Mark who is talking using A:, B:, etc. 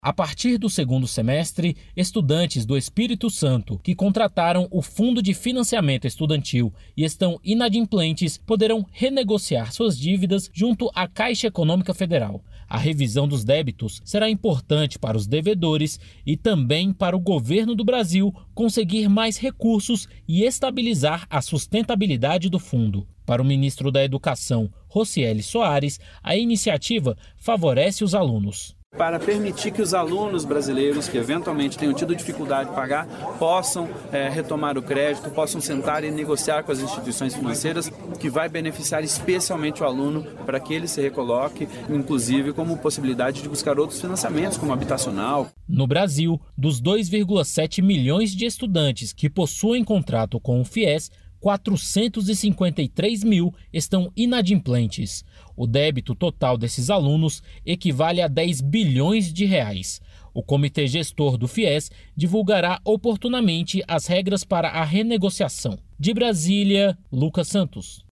A: A partir do segundo semestre, estudantes do Espírito Santo que contrataram o Fundo de Financiamento Estudantil e estão inadimplentes poderão renegociar suas dívidas junto à Caixa Econômica Federal. A revisão dos débitos será importante para os devedores e também para o governo do Brasil conseguir mais recursos e estabilizar a sustentabilidade do fundo. Para o ministro da Educação, Rocieli Soares, a iniciativa favorece os alunos.
B: Para permitir que os alunos brasileiros que eventualmente tenham tido dificuldade de pagar possam retomar o crédito, possam sentar e negociar com as instituições financeiras, que vai beneficiar especialmente o aluno para que ele se recoloque, inclusive como possibilidade de buscar outros financiamentos, como habitacional.
A: No Brasil, dos 2,7 milhões de estudantes que possuem contrato com o FIES, 453 mil estão inadimplentes. O débito total desses alunos equivale a 10 bilhões de reais. O comitê gestor do FIES divulgará oportunamente as regras para a renegociação. De Brasília, Lucas Santos.